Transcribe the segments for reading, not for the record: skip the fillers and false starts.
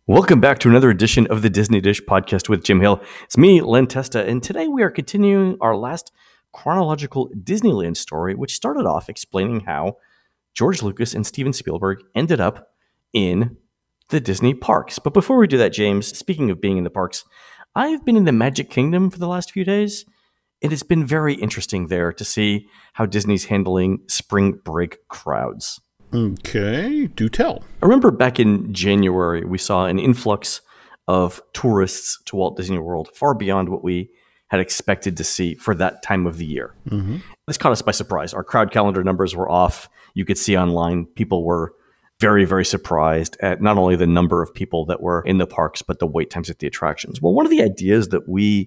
Welcome back to another edition of the Disney Dish podcast with Jim Hill. It's me, Len Testa, and today we are continuing our last chronological Disneyland story, which started off explaining how George Lucas and Steven Spielberg ended up in the Disney parks. But before we do that, James, speaking of being in the parks, I've been in the Magic Kingdom for the last few days. It has been very interesting there to see how Disney's handling spring break crowds. Okay, do tell. I remember back in January, we saw an influx of tourists to Walt Disney World, far beyond what we had expected to see for that time of the year. Mm-hmm. This caught us by surprise. Our crowd calendar numbers were off. You could see online, people were very, very surprised at not only the number of people that were in the parks, but the wait times at the attractions. Well, one of the ideas that we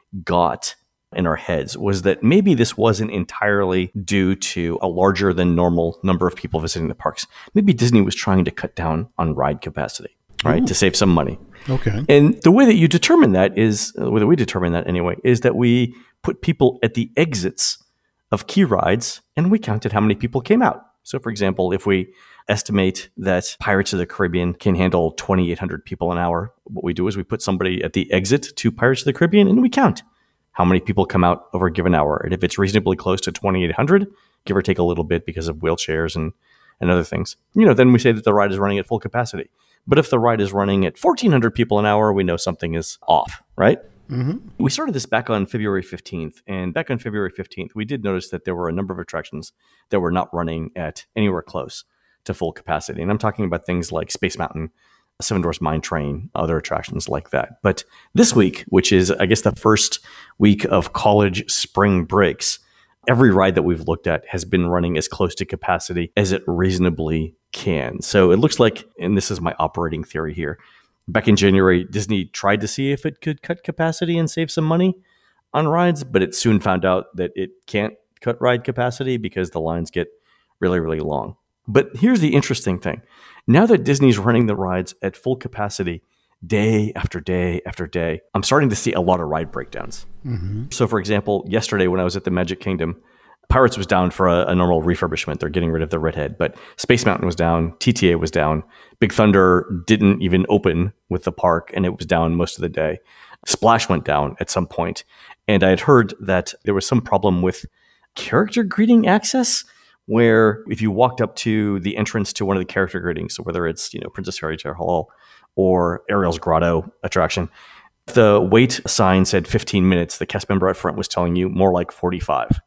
got in our heads was that maybe this wasn't entirely due to a larger than normal number of people visiting the parks. Maybe Disney was trying to cut down on ride capacity, right? Ooh. To save some money. Okay. And the way that you determine that is, the way that we determine that anyway, is that we put people at the exits of key rides and we counted how many people came out. So for example, if we estimate that Pirates of the Caribbean can handle 2,800 people an hour, what we do is we put somebody at the exit to Pirates of the Caribbean and we count how many people come out over a given hour. And if it's reasonably close to 2,800, give or take a little bit because of wheelchairs and other things, then we say that the ride is running at full capacity. But if the ride is running at 1,400 people an hour, we know something is off, right? Mm-hmm. We started this back on February 15th. And back on February 15th, we did notice that there were a number of attractions that were not running at anywhere close to full capacity. And I'm talking about things like Space Mountain, Seven Dwarfs Mine Train, other attractions like that. But this week, which is, I guess, the first week of college spring breaks, every ride that we've looked at has been running as close to capacity as it reasonably can. So it looks like, and this is my operating theory here, back in January, Disney tried to see if it could cut capacity and save some money on rides, but it soon found out that it can't cut ride capacity because the lines get really, really long. But here's the interesting thing. Now that Disney's running the rides at full capacity day after day after day, I'm starting to see a lot of ride breakdowns. Mm-hmm. So for example, yesterday when I was at the Magic Kingdom, Pirates was down for a normal refurbishment. They're getting rid of the redhead, but Space Mountain was down, TTA was down, Big Thunder didn't even open with the park and it was down most of the day. Splash went down at some point, and I had heard that there was some problem with character greeting access, where if you walked up to the entrance to one of the character greetings, so whether it's Princess Fairy Tale Hall or Ariel's Grotto attraction, the wait sign said 15 minutes. The cast member out front was telling you more like 45.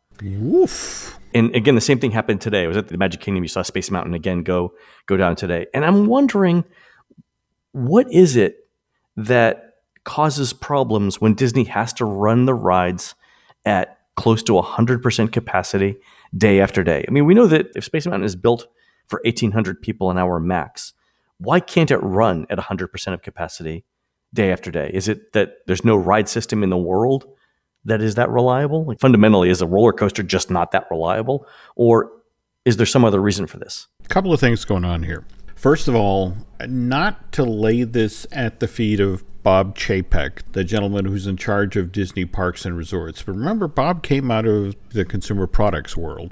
Oof. And again, the same thing happened today. I was at the Magic Kingdom. You saw Space Mountain again go down today. And I'm wondering, what is it that causes problems when Disney has to run the rides at close to 100% capacity day after day? I mean, we know that if Space Mountain is built for 1,800 people an hour max, why can't it run at 100% of capacity day after day? Is it that there's no ride system in the world that is that reliable? Like, fundamentally, is a roller coaster just not that reliable? Or is there some other reason for this? A couple of things going on here. First of all, not to lay this at the feet of Bob Chapek, the gentleman who's in charge of Disney Parks and Resorts. But remember, Bob came out of the consumer products world.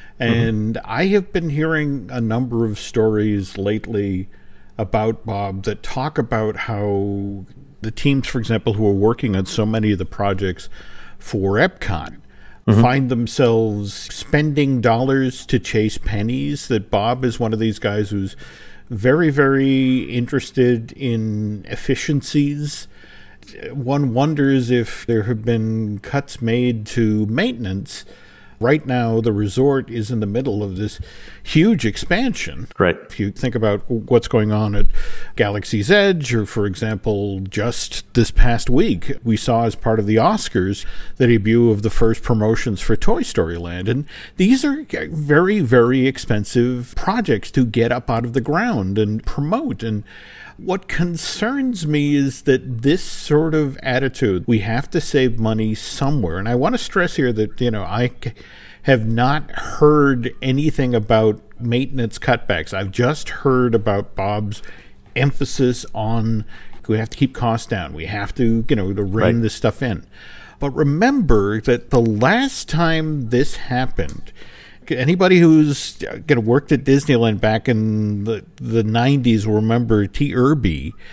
And I have been hearing a number of stories lately about Bob that talk about how the teams, for example, who are working on so many of the projects for Epcot find themselves spending dollars to chase pennies, that Bob is one of these guys who's very, very interested in efficiencies. One wonders if there have been cuts made to maintenance. Right now, the resort is in the middle of this huge expansion. Right. If you think about what's going on at Galaxy's Edge, or, for example, just this past week, we saw as part of the Oscars the debut of the first promotions for Toy Story Land. And these are very, very expensive projects to get up out of the ground and promote. And what concerns me is that this sort of attitude, we have to save money somewhere. And I want to stress here that, I have not heard anything about maintenance cutbacks. I've just heard about Bob's emphasis on we have to keep costs down. We have to, to rein this stuff in. But remember that the last time this happened, anybody who's worked at Disneyland back in the 90s will remember T. Irby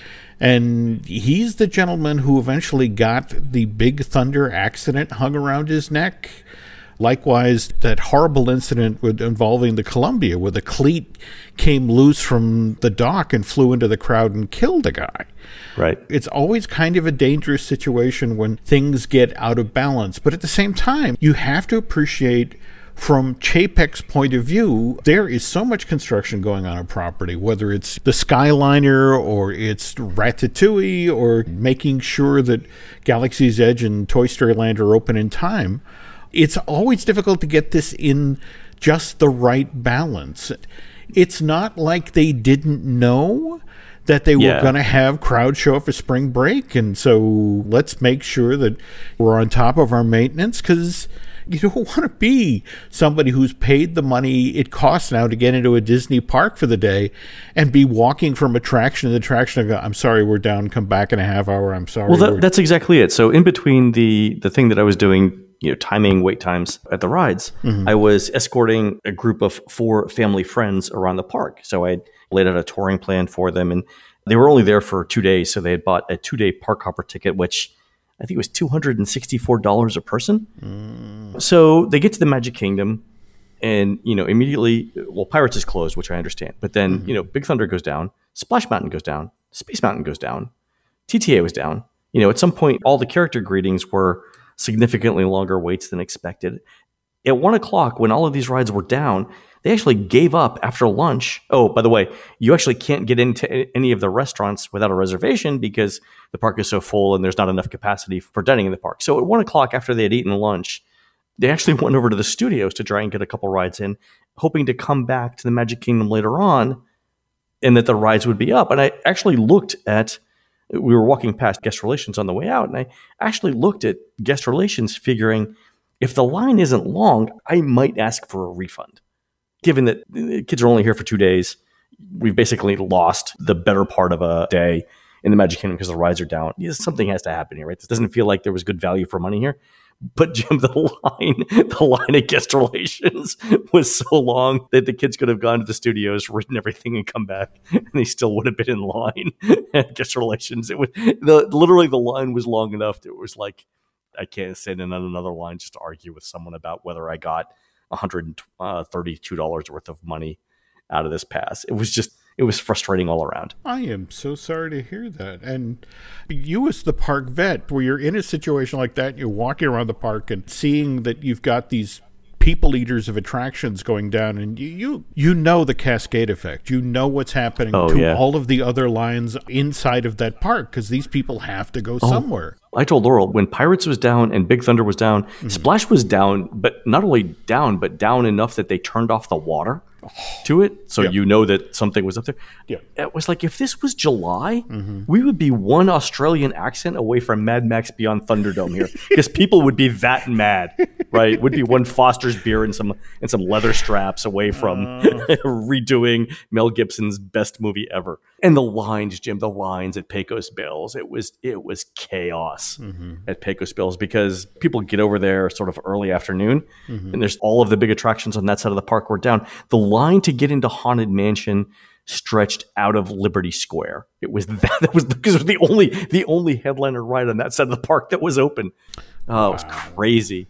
And he's the gentleman who eventually got the Big Thunder accident hung around his neck. Likewise, that horrible incident involving the Columbia, where the cleat came loose from the dock and flew into the crowd and killed a guy. Right. It's always kind of a dangerous situation when things get out of balance. But at the same time, you have to appreciate, from Chapek's point of view, there is so much construction going on property, whether it's the Skyliner or it's Ratatouille or making sure that Galaxy's Edge and Toy Story Land are open in time. It's always difficult to get this in just the right balance. It's not like they didn't know that they were going to have crowds show up for spring break, and so let's make sure that we're on top of our maintenance, because you don't want to be somebody who's paid the money it costs now to get into a Disney park for the day and be walking from attraction to attraction and go, I'm sorry, we're down, come back in a half hour, I'm sorry. Well, that's exactly it. So in between the thing that I was doing, timing wait times at the rides, I was escorting a group of 4 family friends around the park. So I laid out a touring plan for them, and they were only there for 2 days. So they had bought a 2-day park hopper ticket, which I think it was $264 a person. So they get to the Magic Kingdom, and immediately, Pirates is closed, which I understand. But then Big Thunder goes down, Splash Mountain goes down, Space Mountain goes down, TTA was down. At some point, all the character greetings were significantly longer waits than expected. At 1 o'clock, when all of these rides were down, they actually gave up after lunch. Oh, by the way, you actually can't get into any of the restaurants without a reservation because the park is so full and there's not enough capacity for dining in the park. So at 1 o'clock, after they had eaten lunch, they actually went over to the studios to try and get a couple rides in, hoping to come back to the Magic Kingdom later on and that the rides would be up. And I actually we were walking past guest relations on the way out, and I actually looked at guest relations figuring if the line isn't long, I might ask for a refund. Given that the kids are only here for 2 days, we've basically lost the better part of a day in the Magic Kingdom because the rides are down. Something has to happen here, right? This doesn't feel like there was good value for money here. But Jim, the line at guest relations was so long that the kids could have gone to the studios, written everything, and come back, and they still would have been in line at guest relations. It was literally the line was long enough that it was like I can't stand in on another line just to argue with someone about whether I got $132 worth of money out of this pass. It was frustrating all around. I am so sorry to hear that. And you as the park vet, where you're in a situation like that, you're walking around the park and seeing that you've got these people eaters of attractions going down, and you know the cascade effect. You know what's happening all of the other lines inside of that park because these people have to go somewhere. I told Laurel when Pirates was down and Big Thunder was down, Splash was down, but not only down, but down enough that they turned off the water to it. So you know that something was up there. Yeah. It was like if this was July, we would be one Australian accent away from Mad Max Beyond Thunderdome here because people would be that mad, right? Would be one Foster's beer and some leather straps away from redoing Mel Gibson's best movie ever. And the lines, Jim, at Pecos Bills, it was chaos at Pecos Bills because people get over there sort of early afternoon, and there's all of the big attractions on that side of the park were down. The line to get into Haunted Mansion stretched out of Liberty Square. It was because it was the only headliner ride on that side of the park that was open. Oh, it was crazy.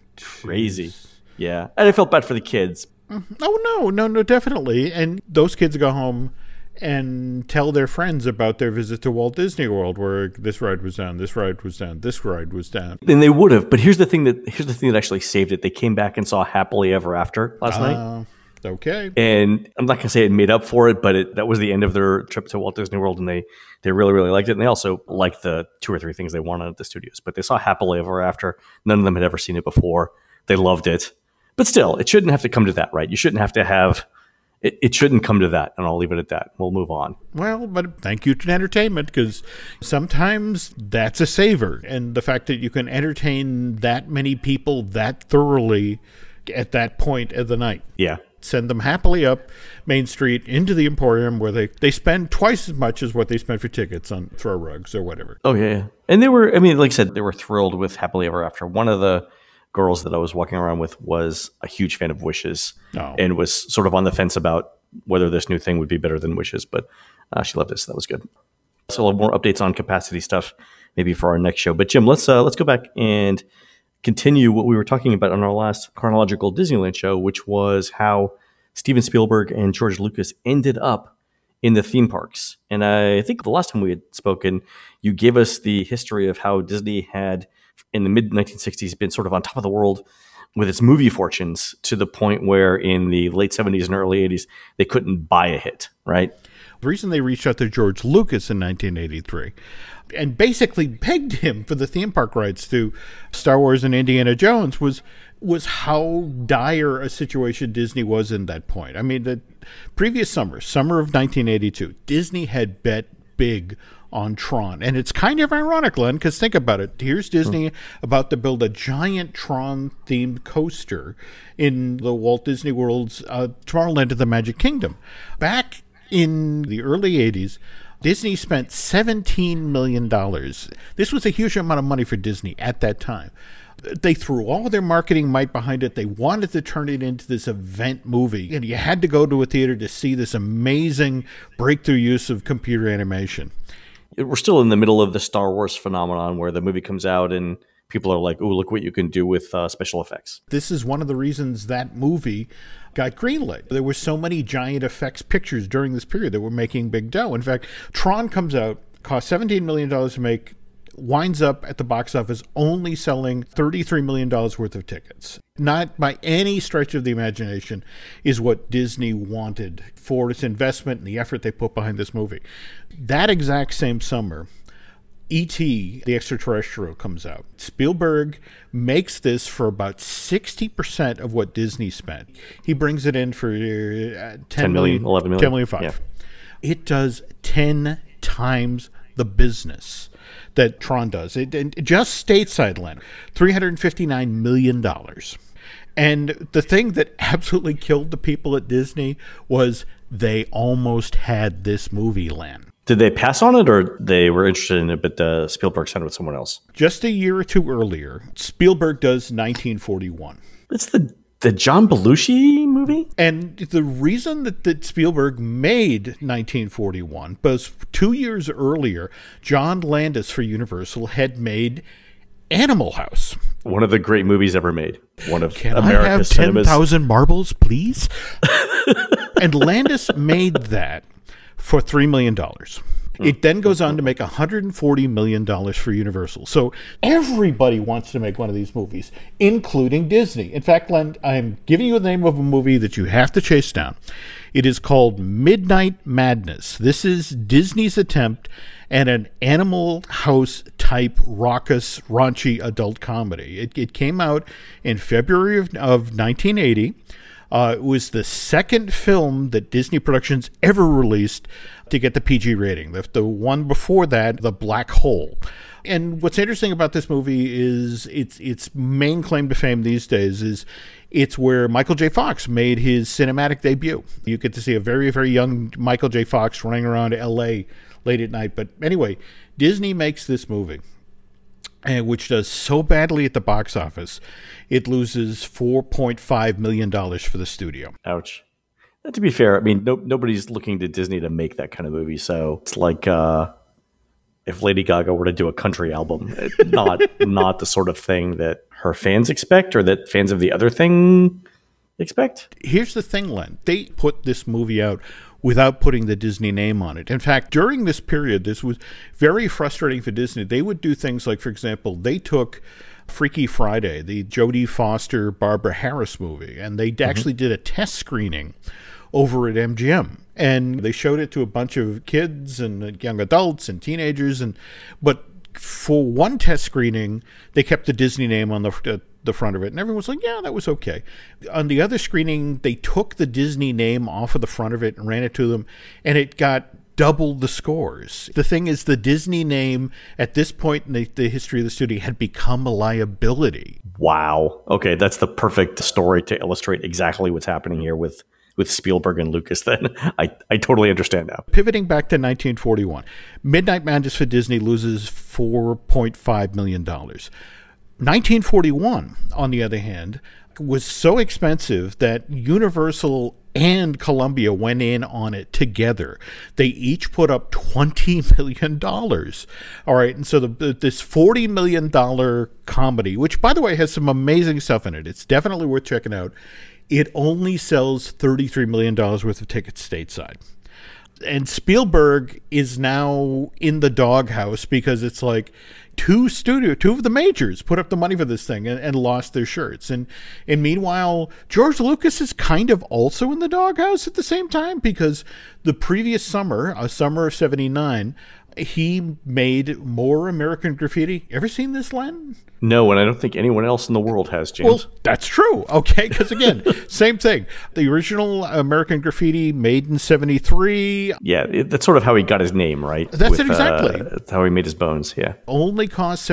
Yeah, and I felt bad for the kids. Oh no, definitely. And those kids go home and tell their friends about their visit to Walt Disney World, where this ride was down, this ride was down, this ride was down. And they would have, but here's the thing that actually saved it. They came back and saw Happily Ever After last night. Okay. And I'm not going to say it made up for it, but that was the end of their trip to Walt Disney World, and they really, really liked it. And they also liked the 2 or 3 things they wanted at the studios. But they saw Happily Ever After. None of them had ever seen it before. They loved it. But still, it shouldn't have to come to that, right? You shouldn't have to have... It shouldn't come to that, and I'll leave it at that. We'll move on. Well, but thank you to entertainment, because sometimes that's a saver. And the fact that you can entertain that many people that thoroughly at that point of the night. Yeah. Send them happily up Main Street into the Emporium, where they spend twice as much as what they spent for tickets on throw rugs or whatever. Oh, yeah. And they were, like I said, they were thrilled with Happily Ever After. One of the girls that I was walking around with was a huge fan of Wishes and was sort of on the fence about whether this new thing would be better than Wishes, but she loved it, so that was good. So we'll have more updates on capacity stuff maybe for our next show. But Jim, let's go back and continue what we were talking about on our last chronological Disneyland show, which was how Steven Spielberg and George Lucas ended up in the theme parks. And I think the last time we had spoken, you gave us the history of how Disney had, in the mid-1960s, been sort of on top of the world with its movie fortunes, to the point where in the late 70s and early 80s, they couldn't buy a hit, right? The reason they reached out to George Lucas in 1983 and basically begged him for the theme park rights to Star Wars and Indiana Jones was how dire a situation Disney was in that point. I mean, the previous summer of 1982, Disney had bet big on Tron. And it's kind of ironic, Len, because think about it. Here's Disney about to build a giant Tron-themed coaster in the Walt Disney World's Tomorrowland of the Magic Kingdom. Back in the early 80s, Disney spent $17 million. This was a huge amount of money for Disney at that time. They threw all their marketing might behind it. They wanted to turn it into this event movie. And you had to go to a theater to see this amazing breakthrough use of computer animation. We're still in the middle of the Star Wars phenomenon where the movie comes out and people are like, "Oh, look what you can do with special effects." This is one of the reasons that movie got greenlit. There were so many giant effects pictures during this period that were making big dough. In fact, Tron comes out, cost $17 million to make, winds up at the box office only selling $33 million worth of tickets. Not by any stretch of the imagination is what Disney wanted for its investment and the effort they put behind this movie. That exact same summer, E.T., the Extraterrestrial, comes out. Spielberg makes this for about 60% of what Disney spent. He brings it in for $10 million, $11 million. $10 million. Yeah. It does 10 times the business that Tron does. It just stateside land, $359 million. And the thing that absolutely killed the people at Disney was they almost had this movie, Len. Did they pass on it, or they were interested in it, but Spielberg signed with someone else? Just a year or two earlier, Spielberg does 1941. It's the John Belushi movie? And the reason that Spielberg made 1941 was 2 years earlier, John Landis for Universal had made Animal House. One of the great movies ever made. One of Can America's I have 10,000 marbles, please? And Landis made that for $3 million. It then goes on to make $140 million for Universal. So everybody wants to make one of these movies, including Disney. In fact, Len, I'm giving you the name of a movie that you have to chase down. It is called Midnight Madness. This is Disney's attempt at an Animal House-type, raucous, raunchy adult comedy. It came out in February of 1980. It was the second film that Disney Productions ever released to get the PG rating. The one before that, The Black Hole. And what's interesting about this movie is its main claim to fame these days is it's where Michael J. Fox made his cinematic debut. You get to see a very, very young Michael J. Fox running around L.A. late at night. But anyway, Disney makes this movie, which does so badly at the box office, it loses $4.5 million for the studio. Ouch. To be fair, I mean, nobody's looking to Disney to make that kind of movie. So it's like if Lady Gaga were to do a country album, not the sort of thing that her fans expect or that fans of the other thing expect. Here's the thing, Len. They put this movie out without putting the Disney name on it. In fact, during this period, this was very frustrating for Disney. They would do things like, for example, they took Freaky Friday, the Jodie Foster, Barbara Harris movie, and they actually did a test screening over at MGM. And they showed it to a bunch of kids and young adults and teenagers. But for one test screening, they kept the Disney name on the front of it. And everyone was like, yeah, that was okay. On the other screening, they took the Disney name off of the front of it and ran it to them. And it got double the scores. The thing is, the Disney name at this point in the history of the studio had become a liability. Wow. Okay, that's the perfect story to illustrate exactly what's happening here with Spielberg and Lucas. Then I totally understand now. Pivoting back to 1941, Midnight Madness for Disney loses $4.5 million. 1941, on the other hand, was so expensive that Universal and Columbia went in on it together. They each put up $20 million. All right, and so this $40 million comedy, which, by the way, has some amazing stuff in it. It's definitely worth checking out. It only sells $33 million worth of tickets stateside. And Spielberg is now in the doghouse because it's like two of the majors put up the money for this thing and lost their shirts. And meanwhile, George Lucas is kind of also in the doghouse at the same time, because the previous summer, summer of 79, he made more American Graffiti. Ever seen this, Len? No, and I don't think anyone else in the world has, James. Well, that's true. Okay, because again, same thing. The original American Graffiti made in 73. Yeah, that's sort of how he got his name, right? That's it exactly. That's how he made his bones, yeah. Only cost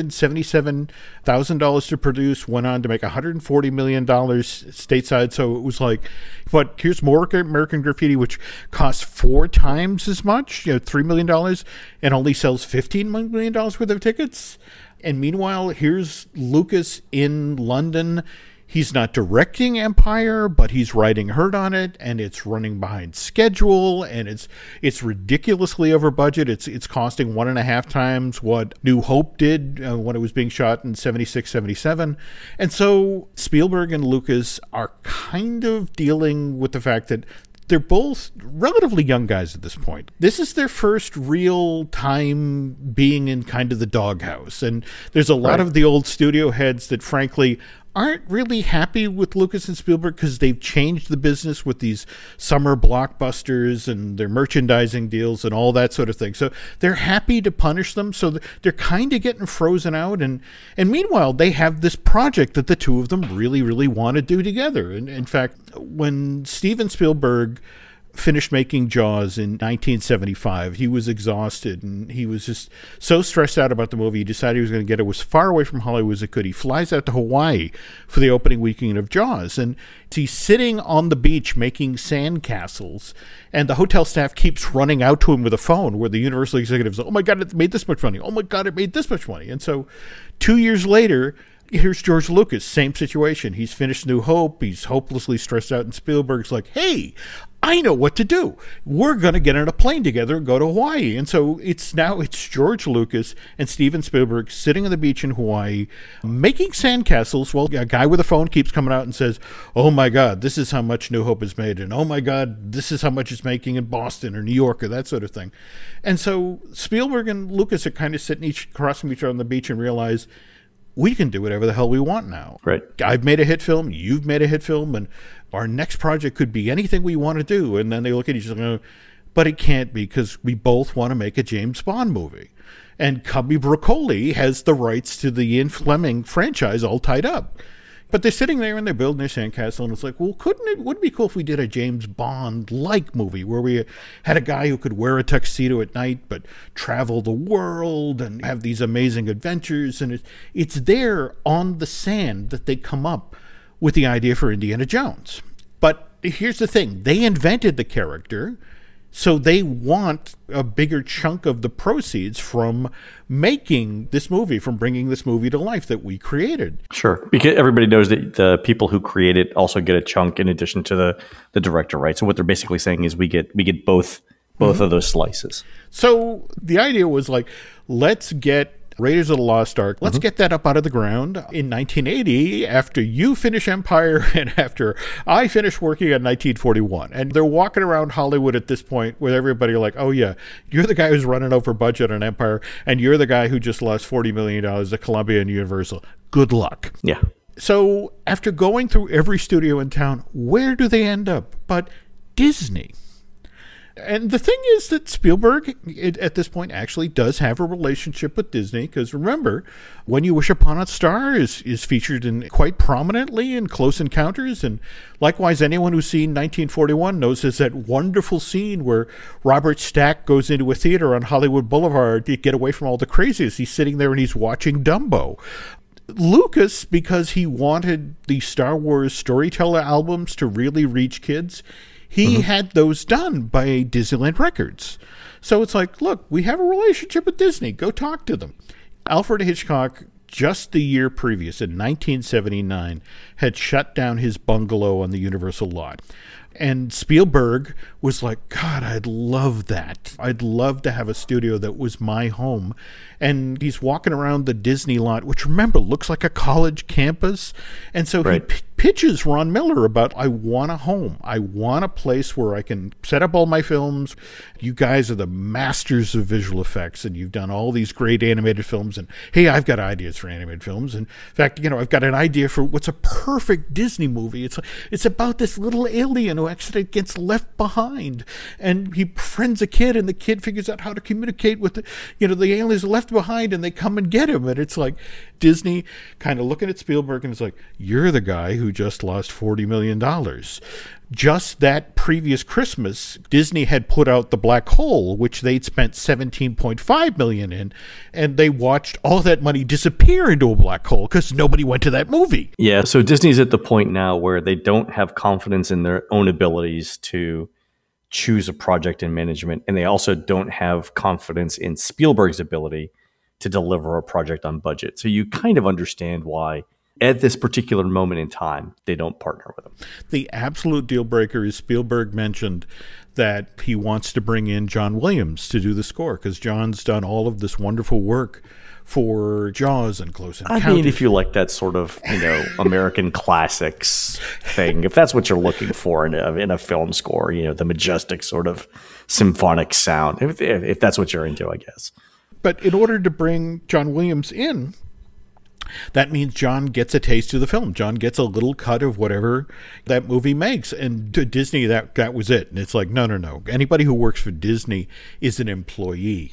$777,000 to produce, went on to make $140 million stateside. So it was like, but here's more American Graffiti, which costs 4 times as much, $3 million, and only sells $15 million worth of tickets. And meanwhile, here's Lucas in London. He's not directing Empire, but he's writing Hurt on it, and it's running behind schedule, and it's ridiculously over budget. It's costing 1.5 times what New Hope did when it was being shot in 76, 77. And so Spielberg and Lucas are kind of dealing with the fact that they're both relatively young guys at this point. This is their first real time being in kind of the doghouse. And there's a lot of the old studio heads that, frankly, aren't really happy with Lucas and Spielberg because they've changed the business with these summer blockbusters and their merchandising deals and all that sort of thing. So they're happy to punish them. So they're kind of getting frozen out. And meanwhile, they have this project that the two of them really, really want to do together. And in fact, when Steven Spielberg finished making Jaws in 1975, he was exhausted and he was just so stressed out about the movie. He decided he was going to get it as far away from Hollywood as it could. He flies out to Hawaii for the opening weekend of Jaws, and he's sitting on the beach making sandcastles, and the hotel staff keeps running out to him with a phone where the Universal executives, oh my God, it made this much money. Oh my God, it made this much money. And so 2 years later, here's George Lucas, same situation. He's finished New Hope. He's hopelessly stressed out, and Spielberg's like, hey, I know what to do. We're going to get on a plane together and go to Hawaii. And so it's George Lucas and Steven Spielberg sitting on the beach in Hawaii making sandcastles. Well, a guy with a phone keeps coming out and says, oh my God, this is how much New Hope is made. And oh my God, this is how much it's making in Boston or New York or that sort of thing. And so Spielberg and Lucas are kind of sitting across from each other on the beach and realize, we can do whatever the hell we want now. Right. I've made a hit film. You've made a hit film. And our next project could be anything we want to do. And then they look at each other and go, but it can't be because we both want to make a James Bond movie. And Cubby Broccoli has the rights to the Ian Fleming franchise all tied up. But they're sitting there and they're building their sandcastle, and it's like, well, wouldn't it be cool if we did a James Bond-like movie where we had a guy who could wear a tuxedo at night but travel the world and have these amazing adventures? And it's there on the sand that they come up with the idea for Indiana Jones. But here's the thing. They invented the character, so they want a bigger chunk of the proceeds from making this movie, from bringing this movie to life that we created. Sure, because everybody knows that the people who create it also get a chunk in addition to the director, right? So what they're basically saying is we get both of those slices. So the idea was like, let's get Raiders of the Lost Ark, let's get that up out of the ground in 1980 after you finish Empire and after I finish working on 1941. And they're walking around Hollywood at this point with everybody like, oh yeah, you're the guy who's running over budget on Empire, and you're the guy who just lost $40 million to Columbia and Universal. Good luck. Yeah. So after going through every studio in town, where do they end up but Disney? And the thing is that Spielberg, at this point, actually does have a relationship with Disney, because remember, When You Wish Upon a Star is featured in quite prominently in Close Encounters, and likewise, anyone who's seen 1941 knows there's that wonderful scene where Robert Stack goes into a theater on Hollywood Boulevard to get away from all the crazies. He's sitting there and he's watching Dumbo. Lucas, because he wanted the Star Wars storyteller albums to really reach kids, he had those done by Disneyland Records. So it's like, look, we have a relationship with Disney. Go talk to them. Alfred Hitchcock, just the year previous, in 1979, had shut down his bungalow on the Universal lot. And Spielberg was like, God, I'd love that. I'd love to have a studio that was my home. And he's walking around the Disney lot, which, remember, looks like a college campus. And so he pitches Ron Miller about, I want a home. I want a place where I can set up all my films. You guys are the masters of visual effects, and you've done all these great animated films. And, hey, I've got ideas for animated films. And in fact, I've got an idea for what's a perfect Disney movie. It's about this little alien who actually gets left behind. And he befriends a kid, and the kid figures out how to communicate with the aliens left behind, and they come and get him. And it's like Disney kind of looking at Spielberg, and it's like, you're the guy who just lost $40 million. Just that previous Christmas, Disney had put out The Black Hole, which they'd spent $17.5 million in, and they watched all that money disappear into a black hole because nobody went to that movie. Yeah, so Disney's at the point now where they don't have confidence in their own abilities to choose a project in management, and they also don't have confidence in Spielberg's ability to deliver a project on budget. So you kind of understand why at this particular moment in time they don't partner with them. The absolute deal breaker is Spielberg mentioned that he wants to bring in John Williams to do the score, because John's done all of this wonderful work for Jaws and Close Encounters. I mean, if you like that sort of, American classics thing, if that's what you're looking for in a film score, the majestic sort of symphonic sound, if that's what you're into, I guess. But in order to bring John Williams in, that means John gets a taste of the film. John gets a little cut of whatever that movie makes. And to Disney, that was it. And it's like, no. Anybody who works for Disney is an employee.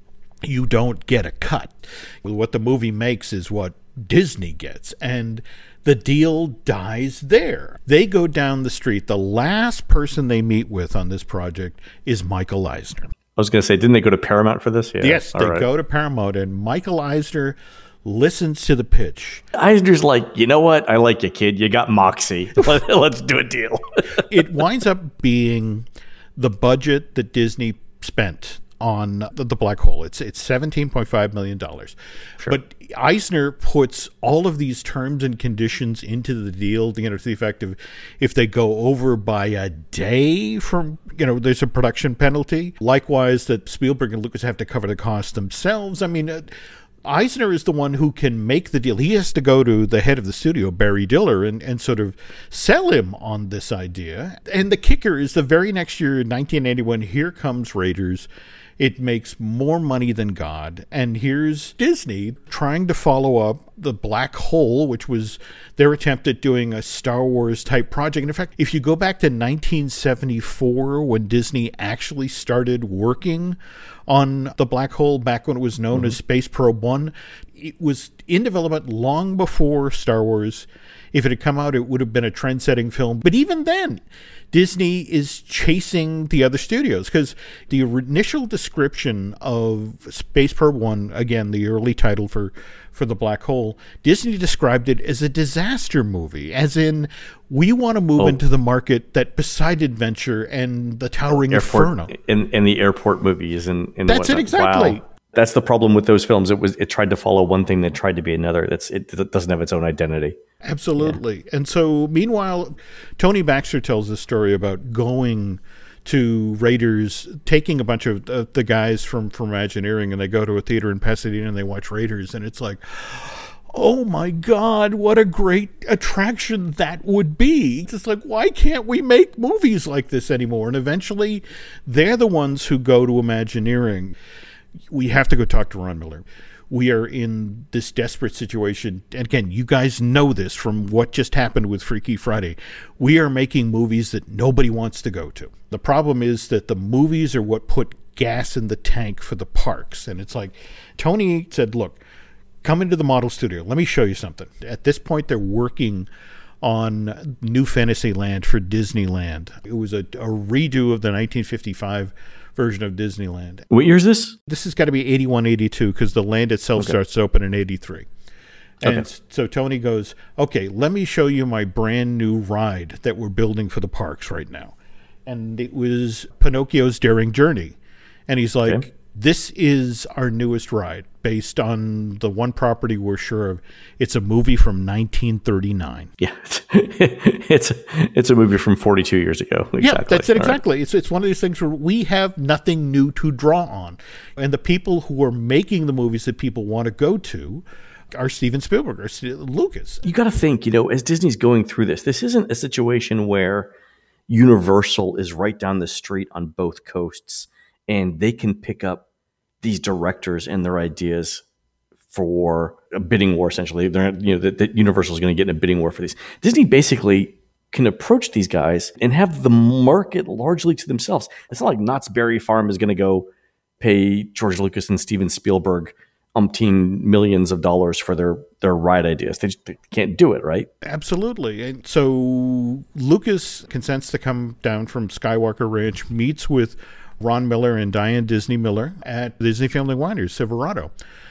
You don't get a cut. What the movie makes is what Disney gets. And the deal dies there. They go down the street. The last person they meet with on this project is Michael Eisner. I was going to say, didn't they go to Paramount for this? Yeah. Yes, they go to Paramount, and Michael Eisner listens to the pitch. Eisner's like, you know what? I like you, kid. You got moxie. Let's do a deal. It winds up being the budget that Disney spent on the Black Hole. It's $17.5 million. Sure. But Eisner puts all of these terms and conditions into the deal, to the effect of, if they go over by a day from, there's a production penalty. Likewise, that Spielberg and Lucas have to cover the cost themselves. I mean, Eisner is the one who can make the deal. He has to go to the head of the studio, Barry Diller, and sort of sell him on this idea. And the kicker is the very next year, in 1981, here comes Raiders. It makes more money than God. And here's Disney trying to follow up The Black Hole, which was their attempt at doing a Star Wars type project. And in fact, if you go back to 1974, when Disney actually started working on The Black Hole, back when it was known as Space Probe 1, it was in development long before Star Wars. If it had come out, it would have been a trend-setting film. But even then, Disney is chasing the other studios, because the initial description of Space Probe 1, again, the early title for The Black Hole, Disney described it as a disaster movie, as in, we want to move into the market that Poseidon Adventure and the Towering Inferno. And the airport movies. And that's whatnot. it, exactly. Wow. That's the problem with those films. It tried to follow one thing that tried to be another. It doesn't have its own identity. Absolutely. Yeah. And so, meanwhile, Tony Baxter tells this story about going to Raiders, taking a bunch of the guys from Imagineering, and they go to a theater in Pasadena and they watch Raiders, and it's like, oh my God, what a great attraction that would be. It's just like, why can't we make movies like this anymore? And eventually, they're the ones who go to Imagineering. We have to go talk to Ron Miller. We are in this desperate situation. And again, you guys know this from what just happened with Freaky Friday. We are making movies that nobody wants to go to. The problem is that the movies are what put gas in the tank for the parks. And it's like, Tony said, look, come into the model studio. Let me show you something. At this point, they're working on New Fantasyland for Disneyland. It was a redo of the 1955 version of Disneyland. What year is this? This has got to be 81, 82, because the land itself starts to open in 83. And so Tony goes, okay, let me show you my brand new ride that we're building for the parks right now. And it was Pinocchio's Daring Journey. And he's like, this is our newest ride based on the one property we're sure of. It's a movie from 1939. Yeah, it's a movie from 42 years ago. Exactly. Yeah, that's it, exactly. Right. It's one of these things where we have nothing new to draw on. And the people who are making the movies that people want to go to are Steven Spielberg or Lucas. You got to think, as Disney's going through this isn't a situation where Universal is right down the street on both coasts and they can pick up these directors and their ideas for a bidding war. Essentially, that Universal is going to get in a bidding war for these. Disney basically can approach these guys and have the market largely to themselves. It's not like Knott's Berry Farm is going to go pay George Lucas and Steven Spielberg umpteen millions of dollars for their ride ideas. They can't do it, right? Absolutely. And so Lucas consents to come down from Skywalker Ranch, meets with Ron Miller and Diane Disney Miller at Disney Family Wineries, Silverado.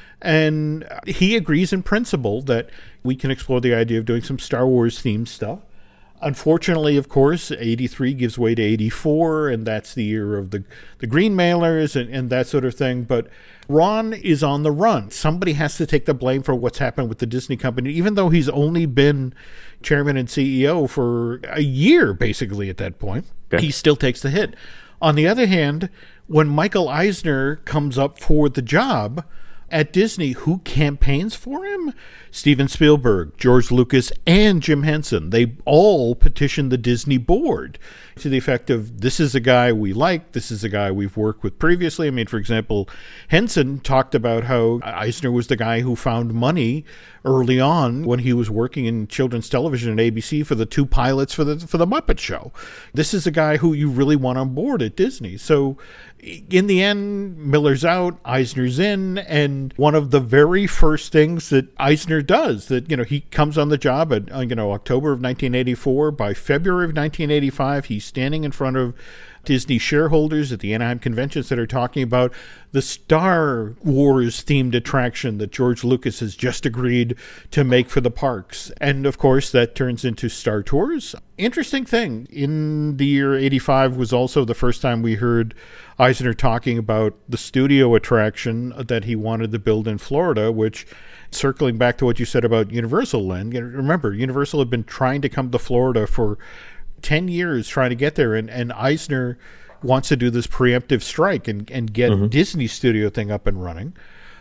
And he agrees in principle that we can explore the idea of doing some Star Wars themed stuff. Unfortunately, of course, 83 gives way to 84, and that's the year of the green mailers and that sort of thing. But Ron is on the run. Somebody has to take the blame for what's happened with the Disney company, even though he's only been chairman and CEO for a year, basically, at that point. Okay. He still takes the hit. On the other hand, when Michael Eisner comes up for the job at Disney, who campaigns for him? Steven Spielberg, George Lucas, and Jim Henson. They all petitioned the Disney board to the effect of, this is a guy we like, this is a guy we've worked with previously. I mean, for example, Henson talked about how Eisner was the guy who found money early on when he was working in children's television at ABC for the 2 pilots for the Muppet Show. This is a guy who you really want on board at Disney. So in the end, Miller's out, Eisner's in, and one of the very first things that Eisner does, that, he comes on the job at, October of 1984. By February of 1985, he's standing in front of Disney shareholders at the Anaheim Convention Center talking about the Star Wars themed attraction that George Lucas has just agreed to make for the parks. And of course, that turns into Star Tours. Interesting thing, in the year 85 was also the first time we heard Eisner talking about the studio attraction that he wanted to build in Florida, which, circling back to what you said about Universal, Len, remember, Universal had been trying to come to Florida for 10 years trying to get there, and Eisner wants to do this preemptive strike and get Disney studio thing up and running.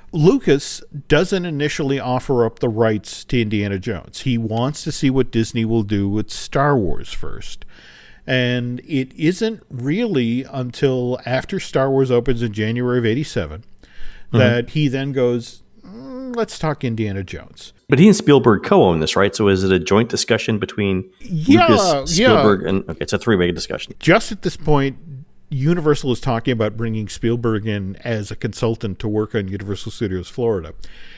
Lucas doesn't initially offer up the rights to Indiana Jones. He wants to see what Disney will do with Star Wars first. And it isn't really until after Star Wars opens in January of 87 that he then goes, let's talk Indiana Jones. But he and Spielberg co-own this, right? So is it a joint discussion between Lucas, Spielberg, and... Okay, it's a 3-way discussion. Just at this point, Universal is talking about bringing Spielberg in as a consultant to work on Universal Studios Florida.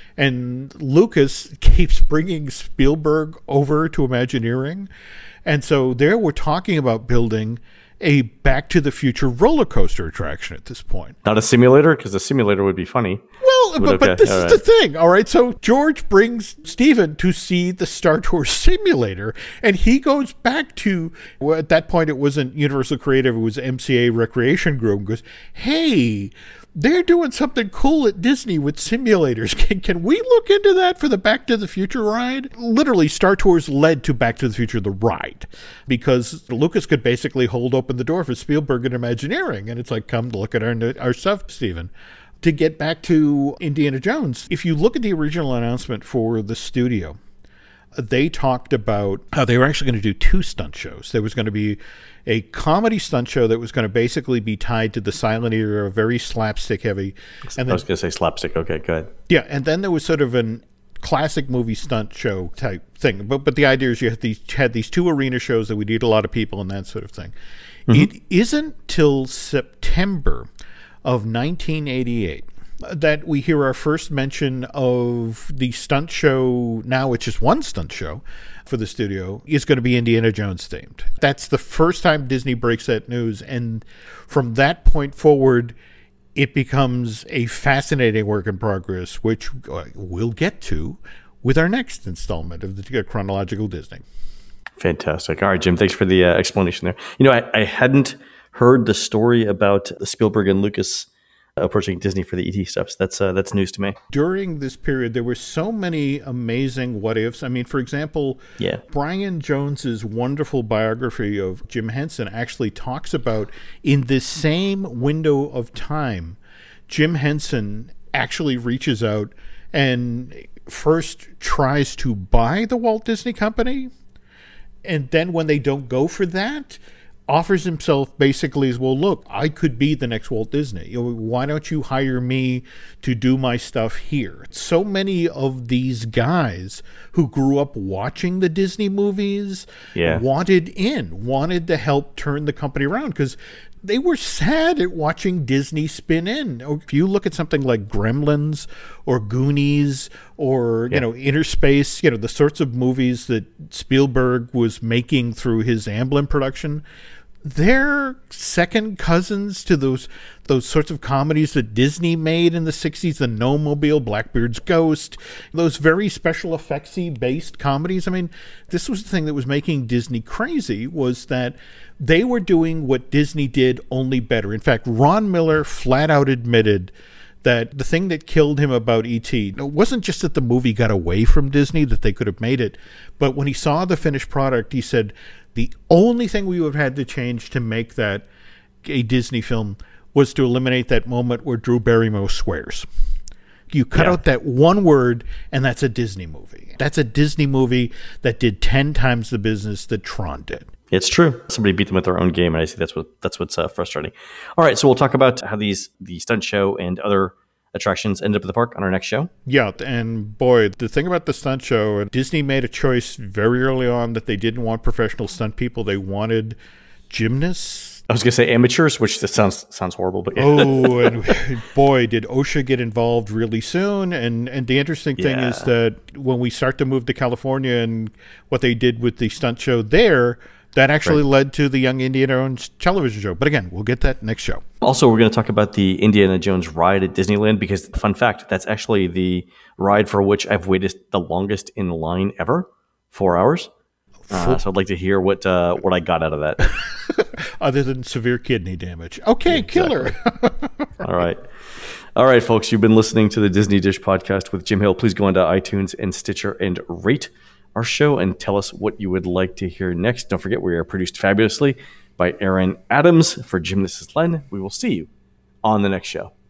And Lucas keeps bringing Spielberg over to Imagineering. And so there we're talking about building a Back to the Future roller coaster attraction at this point. Not a simulator, because a simulator would be funny. Well, but this is the thing, all right? So George brings Steven to see the Star Tours simulator, and he goes back to, well, at that point it wasn't Universal Creative, it was MCA Recreation Group, and goes, hey, they're doing something cool at Disney with simulators. Can we look into that for the Back to the Future ride? Literally, Star Tours led to Back to the Future, the ride, because Lucas could basically hold open the door for Spielberg and Imagineering, and it's like, come look at our stuff, Steven. To get back to Indiana Jones, if you look at the original announcement for the studio, they talked about how they were actually going to do 2 stunt shows. There was going to be a comedy stunt show that was going to basically be tied to the silent era, very slapstick heavy. And I was going to say slapstick. Okay, good. Yeah, and then there was sort of an classic movie stunt show type thing. But the idea is you had these 2 arena shows that would need a lot of people and that sort of thing. It isn't till September of 1988 that we hear our first mention of the stunt show. Now it's just one stunt show for the studio is going to be Indiana Jones themed. That's the first time Disney breaks that news. And from that point forward, it becomes a fascinating work in progress, which we'll get to with our next installment of the Chronological Disney. Fantastic. All right, Jim, thanks for the explanation there. I hadn't heard the story about the Spielberg and Lucas approaching Disney for the ET stuff. So that's news to me. During this period, there were so many amazing what ifs. I mean, for example, Brian Jones's wonderful biography of Jim Henson actually talks about, in this same window of time, Jim Henson actually reaches out and first tries to buy the Walt Disney Company, and then when they don't go for that, offers himself basically as, well, look, I could be the next Walt Disney. Why don't you hire me to do my stuff here? So many of these guys who grew up watching the Disney movies wanted to help turn the company around, because they were sad at watching Disney spin in. If you look at something like Gremlins or Goonies or, Inner Space, the sorts of movies that Spielberg was making through his Amblin production, they're second cousins to those sorts of comedies that Disney made in the 60s, the Gnome-mobile, Blackbeard's Ghost, those very special effects-y based comedies. I mean, this was the thing that was making Disney crazy, was that they were doing what Disney did, only better. In fact, Ron Miller flat out admitted that the thing that killed him about E.T. wasn't just that the movie got away from Disney, that they could have made it, but when he saw the finished product, he said, the only thing we would have had to change to make that a Disney film was to eliminate that moment where Drew Barrymore swears. You cut out that one word, and that's a Disney movie. That's a Disney movie that did 10 times the business that Tron did. It's true. Somebody beat them at their own game, and I see that's what's frustrating. All right, so we'll talk about how the stunt show and other attractions end up at the park on our next show. Yeah, and boy, the thing about the stunt show, Disney made a choice very early on that they didn't want professional stunt people. They wanted gymnasts. I was going to say amateurs, which sounds horrible, but Oh, and boy, did OSHA get involved really soon. And the interesting thing is that when we start to move to California and what they did with the stunt show there, that actually led to the Young Indiana Jones television show. But again, we'll get that next show. Also, we're going to talk about the Indiana Jones ride at Disneyland, because, fun fact, that's actually the ride for which I've waited the longest in line ever, 4 hours. So I'd like to hear what I got out of that. Other than severe kidney damage. Okay, killer. All right, folks, you've been listening to the Disney Dish podcast with Jim Hill. Please go into iTunes and Stitcher and rate our show and tell us what you would like to hear next. Don't forget, we are produced fabulously by Aaron Adams. For Jim, this is Len. We will see you on the next show.